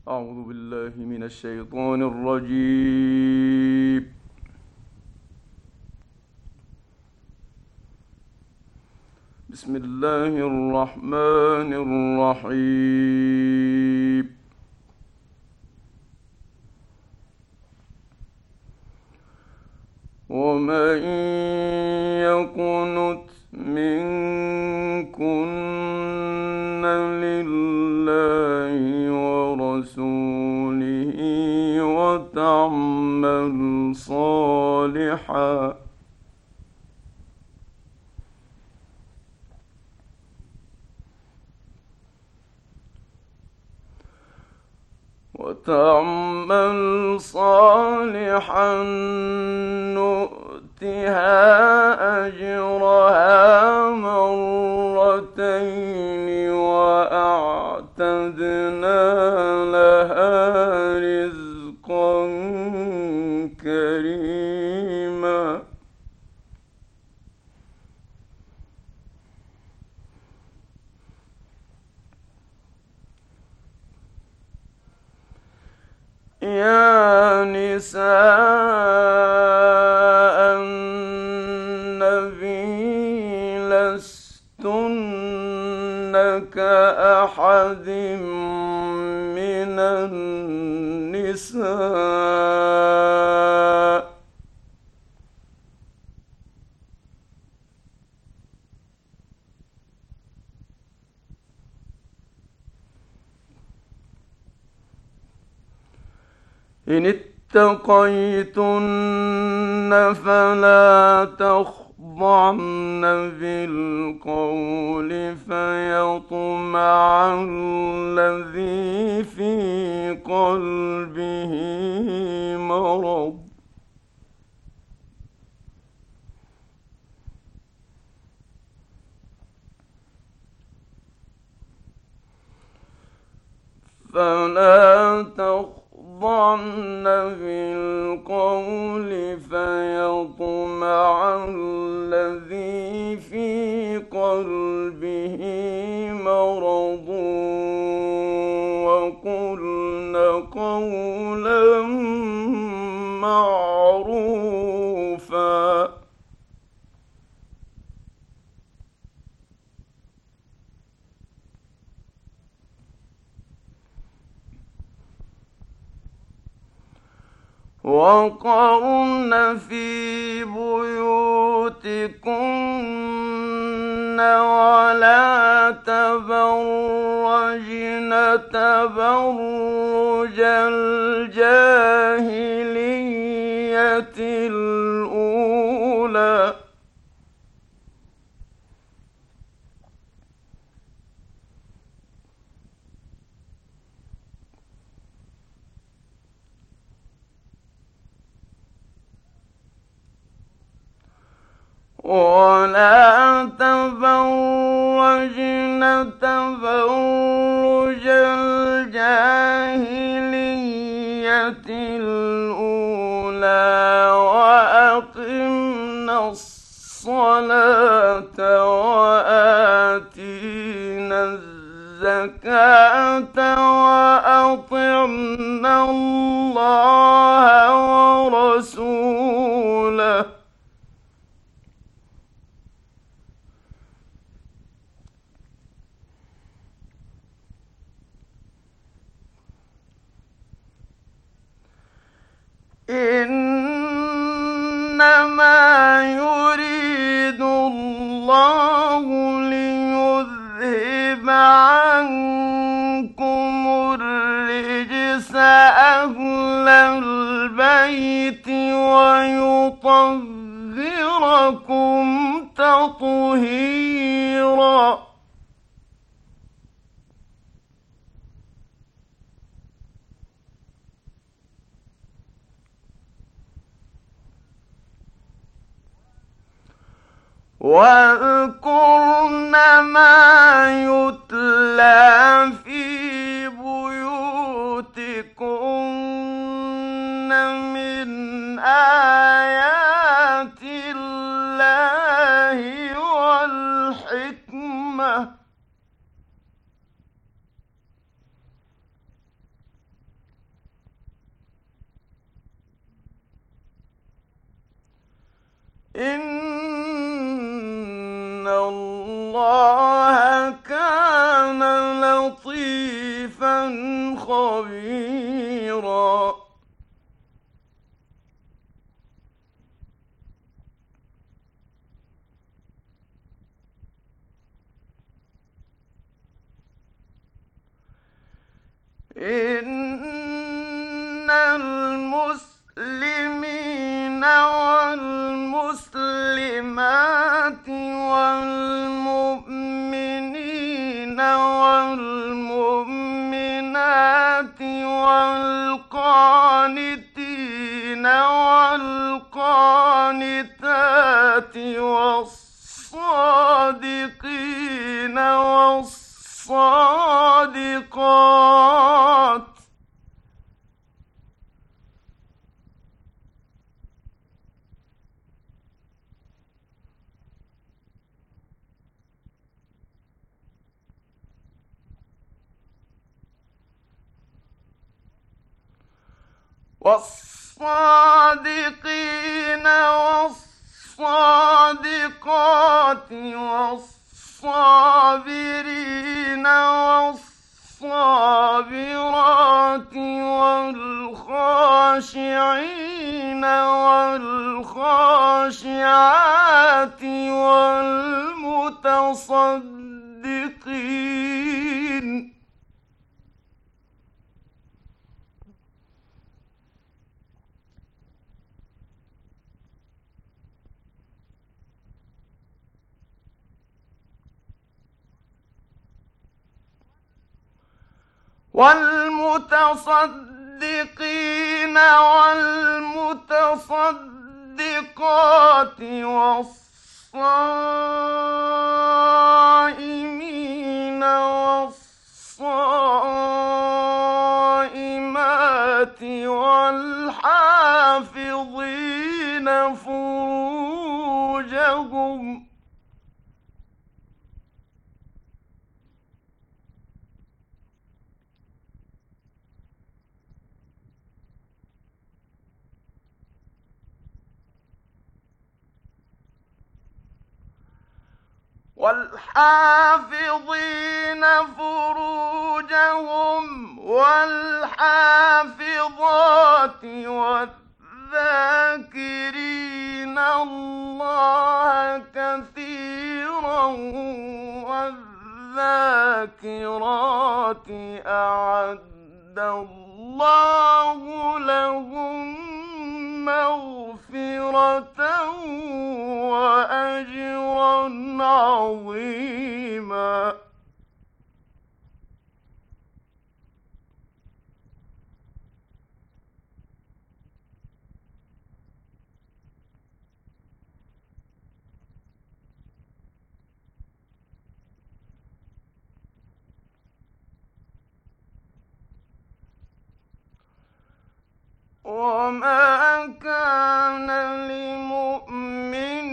أعوذ بالله من الشيطان الرجيم. بسم الله الرحمن الرحيم. ومن يقنت منكن لله ورسوله وتعمل صالحا نؤتها أجرها مرتين وأعتدنا لها رزقا كريما. يا نساء النبي لستن كأحد من النساء إن اتقيتن فلا تخضعن بالقول فيطمع الذي في قلبه مرض فلا تخضعن بالقول فيطمع الذي في قلبه مرض وقلن قولا معروفا. وقرن في بيوتكن ولا تبرجن تبرج الجاهلية الأولى ولا تبرجن تبرج الجاهلية الأولى وأقمنا الصلاة وآتينا الزكاة وأطعنا الله ورسوله إنما يريد الله ليذهب عنكم الرجس أهل البيت ويطهركم تطهيرا. واذكرن ما يتلى في بيوتكن من آيات الله والحكمة إن الله كان لطيفا خبيرا. إن المسلمين والمسلمات والمؤمنين والمؤمنات والقانتين والقانتات والصادقين والصادقات والصادقين والصادقات والصابرين والصابرات والخاشعين والخاشعات والمتصدقين والمتصدقين والمتصدقات والصائمين والصائمات والحافظين فروجهم والحافظين فروجهم والحافظات والذاكرين الله كثيرا والذاكرات أعد الله لهم مغفرة وأجرا عظيما. وما كان لمؤمن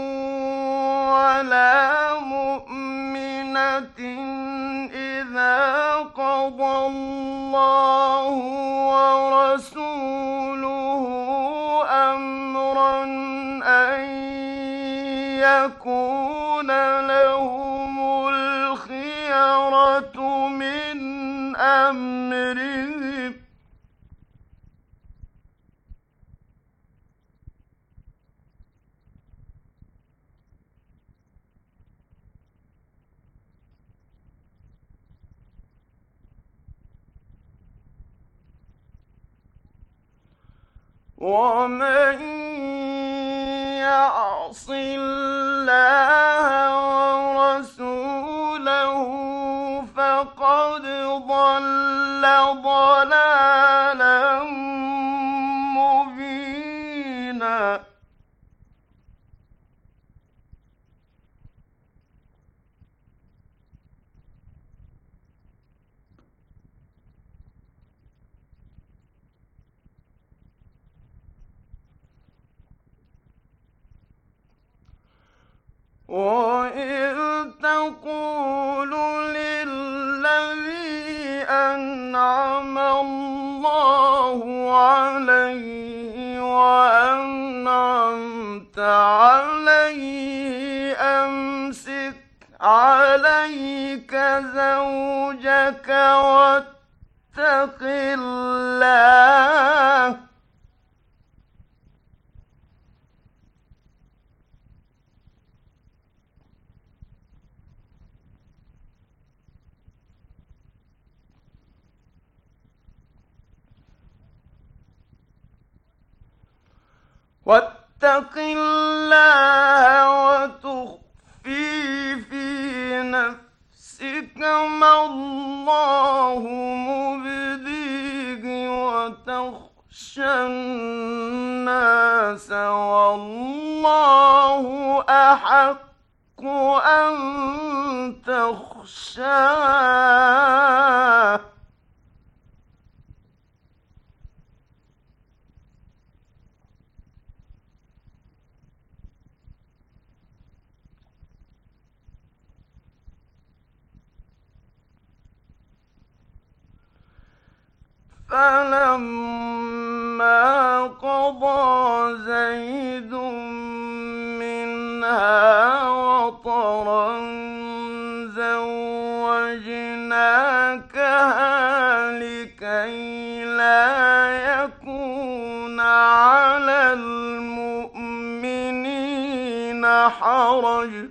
ولا مؤمنة إذا قضى الله ورسوله أمرا أن يكون لهم الخيرة من أمرهم ومن يعص الله ورسوله فقد ضل ضلالا مبينا. وإذ تقول للذي أنعم الله عليه وأنعمت عليه إليك زوجك واتق الله واتق الله وتخفي في نفسك ما الله مبديه وتخشى الناس والله أحق أن تخشاه فلما قضى زيد منها وطرا زوجناكها لكي لا يكون على المؤمنين حرج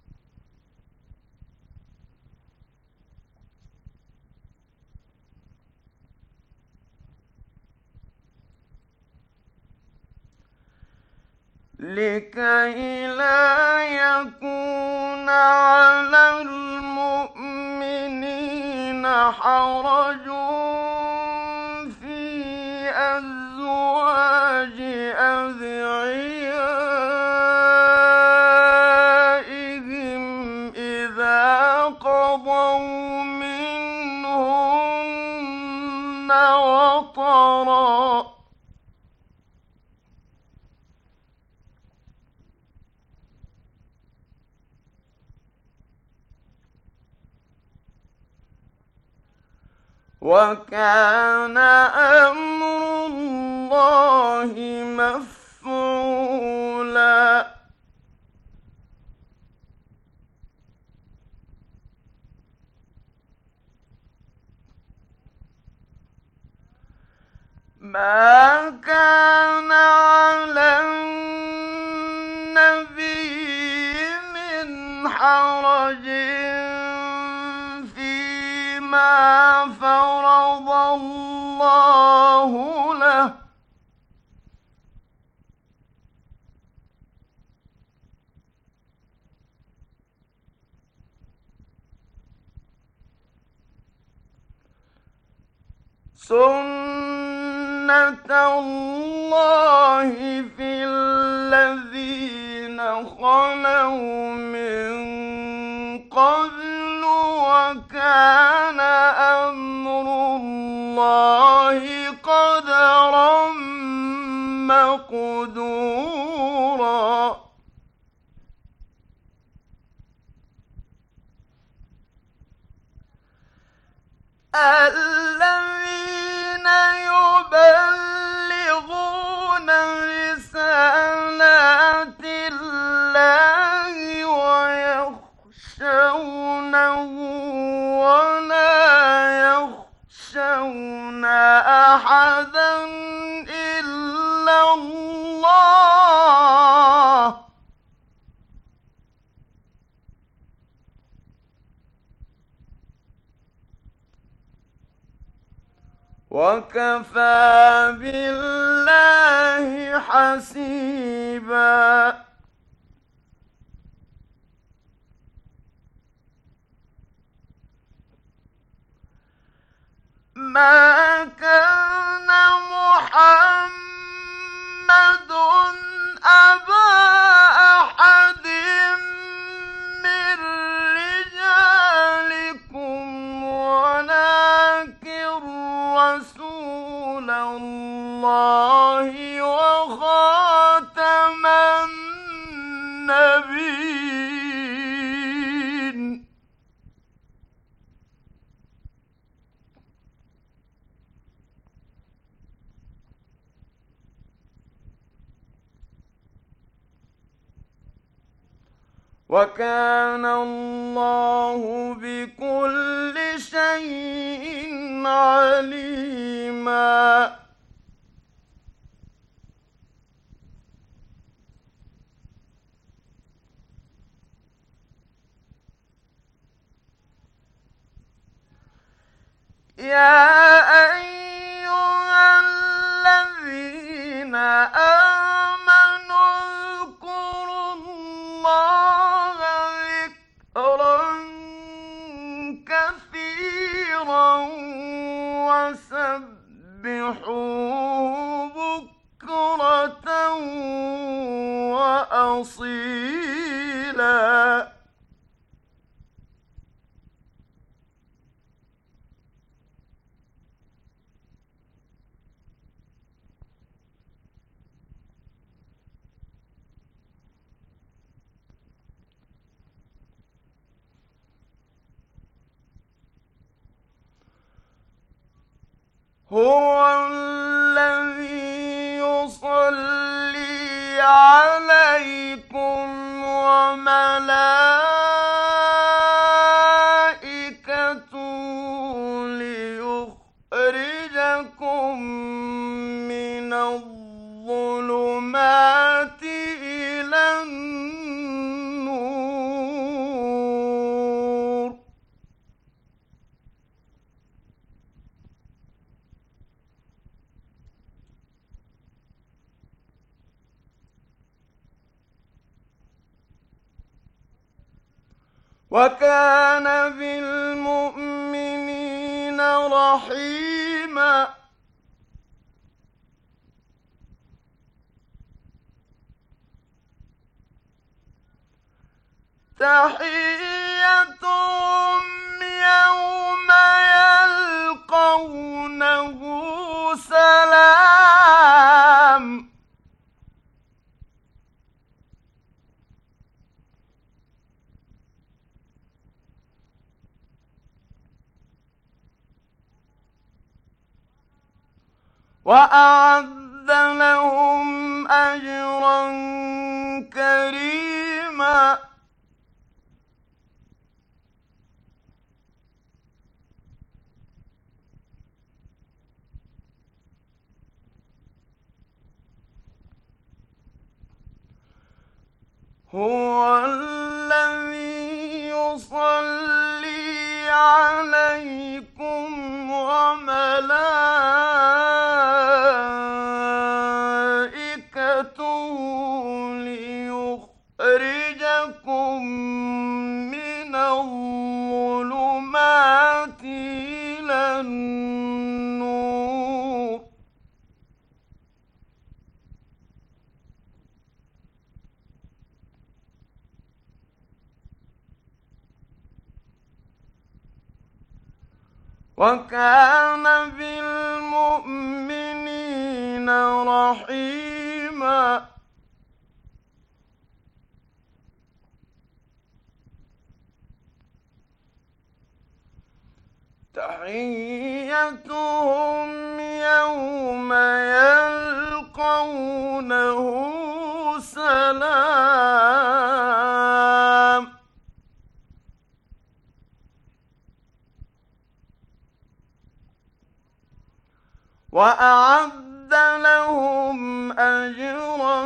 على المؤمنين حرج في أزواج أدعيائهم إذا قضوا منهن وطرا وكان أمر الله مفعولا ما كان على النبي من حرج فيما فرض الله له سنة الله في الذين خلوا من قبل وكان أمر الله قدرا مقدورا الذين يبلغون رسالات الله ويخشونه ولا يخشون أحدا إلا الله وكفى بالله حسيبا ما كان محمد أبا أحد من رجالكم ولكن رسول الله وخاتم النبيين وكان الله بكل شيء عليما. يا أيها الذين آمنوا اذكروا الله ذكرا كثيرا وسبحوه بكرة وأصيلا. هو الذي يصلي عليكم وملائكته ليخرجكم من الظلمات إلى النور. وكان بالمؤمنين رحيما. تحيتهم يوم يلقونه سلام. وأعد لهم أجرا كريما. هو الذي يصلي عليكم وملائكته ليخرجكم من الظلمات إلى النور. وكان بالمؤمنين رحيما. تحيتهم يوم يلقونه سلام. وأعد لهم أجرا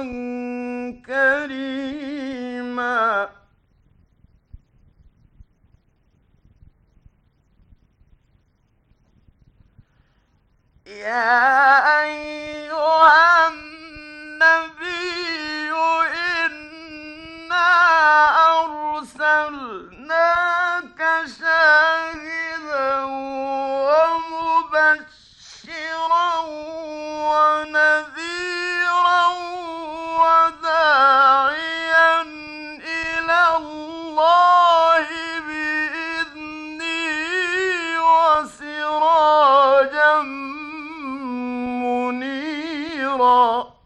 كريما. يا أيها النبي إنا أرسلناك شاهدا ومبشرا ونذيرا وداعيا إلى الله بإذنه وسراجا منيرا.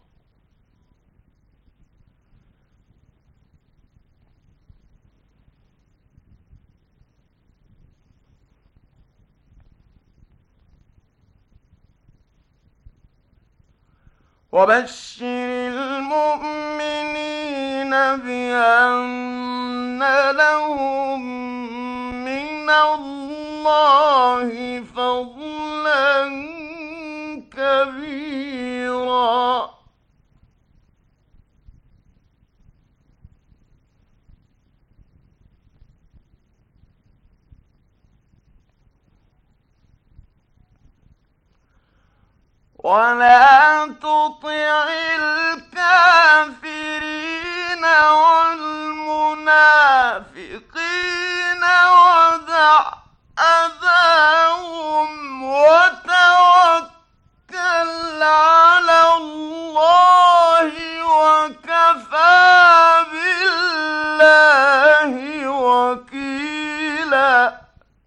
وبشر المؤمنين بأن لهم من الله فضلا كبيرا. ولا تطع الكافرين والمنافقين ودع أذاهم وتوكل على الله وكفى بالله وكيلا.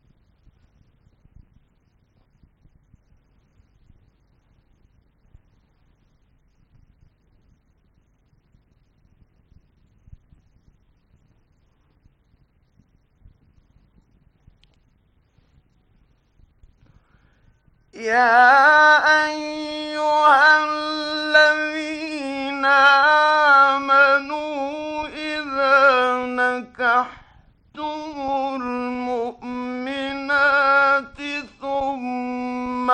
يا أيها الذين آمنوا إذا نكحتم المؤمنات ثم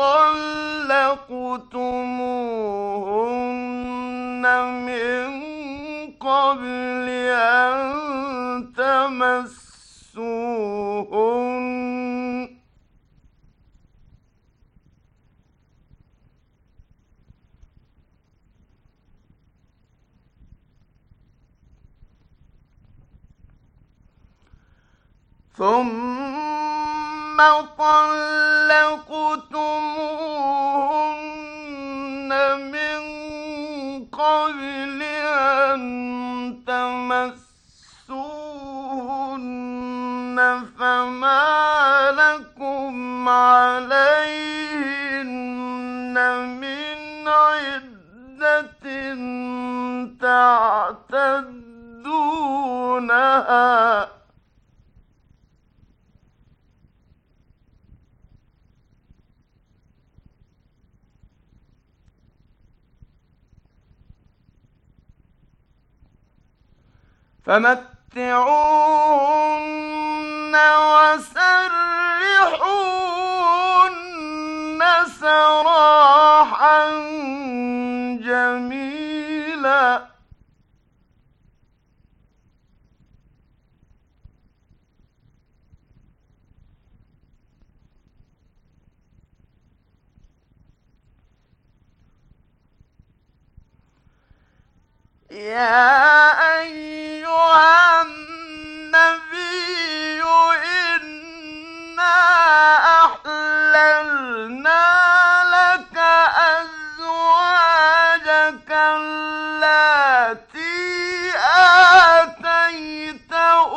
طلقتموهن من قبل أن تمسوهن من قبل أن تمسوهن فما لكم عليهن من عدة تعتدونها. فمتعوهن وسرحوهن سراحا جميلا. يا أيها النبي إنا أحللنا لك أزواجك اللاتي آتيت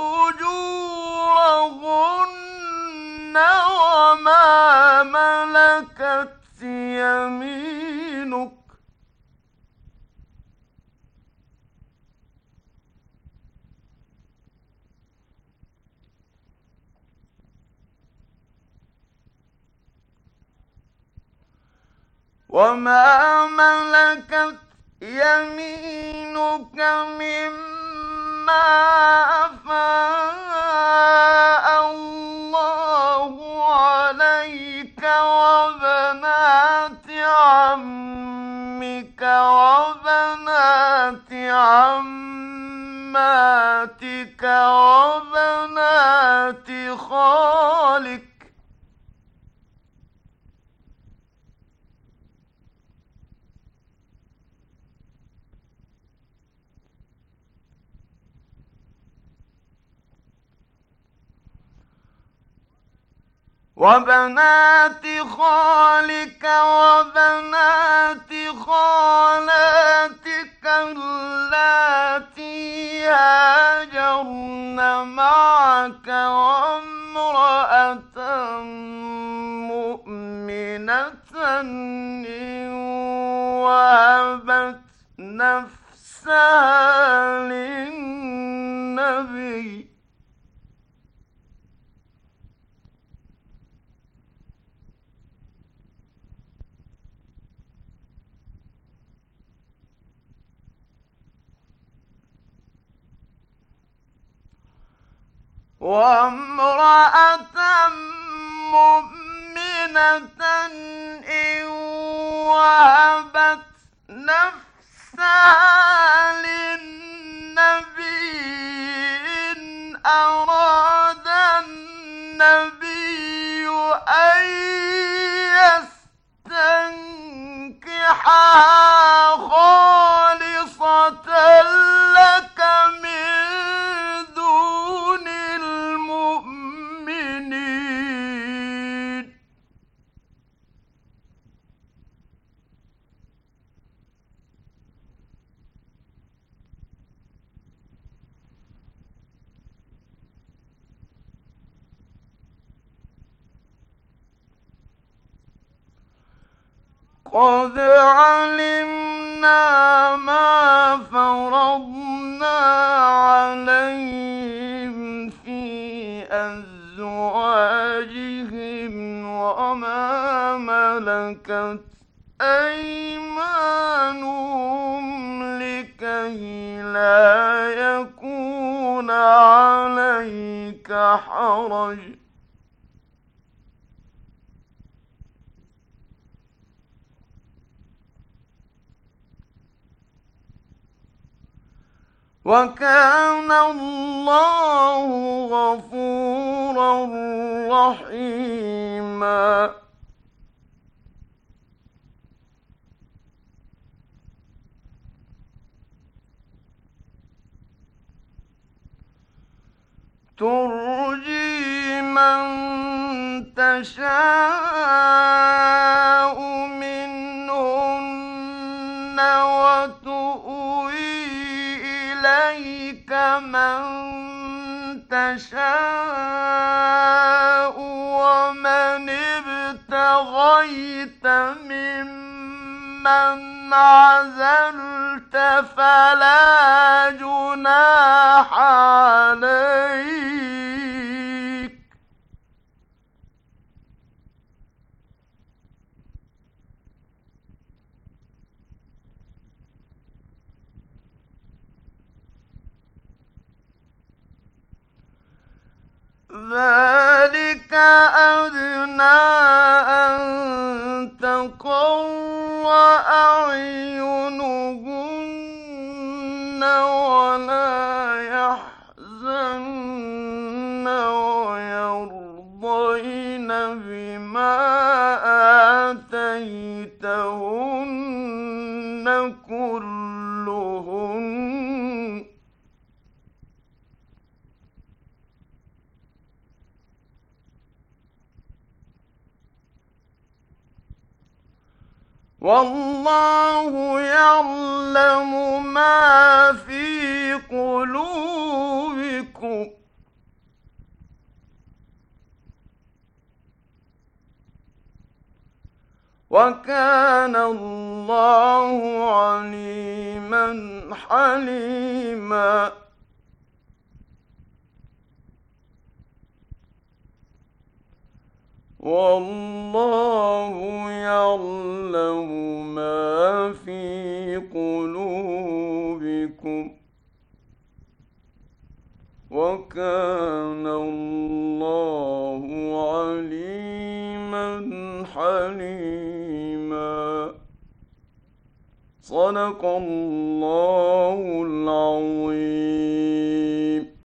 أجورهن وما ملكت يمينك مما أفاء الله عليك وبنات عمك وبنات عماتك وبنات خالك وبنات خالك وبنات خالاتك اللاتي هاجرن معك وامرأة مؤمنة إن وهبت نفسها للنبي وامرأة مؤمنة إن وهبت نفسها للنبي إن أراد النبي أن يستنكحها خالصة لك من دون المؤمنين. قد علمنا ما فرضنا عليهم في أزواجهم وما ملكت أيمانهم لكي لا يكون عليك حرج. وكان الله غفورا رحيما. ترجي من تشاء منهن وتؤوي إليك من تشاء ومن ابتغيت ممن عزلت فلا جناح عليك. ذلك أدنى أن تقر أعينهن ولا يحزن ويرضين بما آتيتهن كلهن. والله يعلم ما في قلوبكم وكان الله عليما حليما. والله يعلم ما في قلوبكم وكان الله عليما حليما. صدق الله العظيم.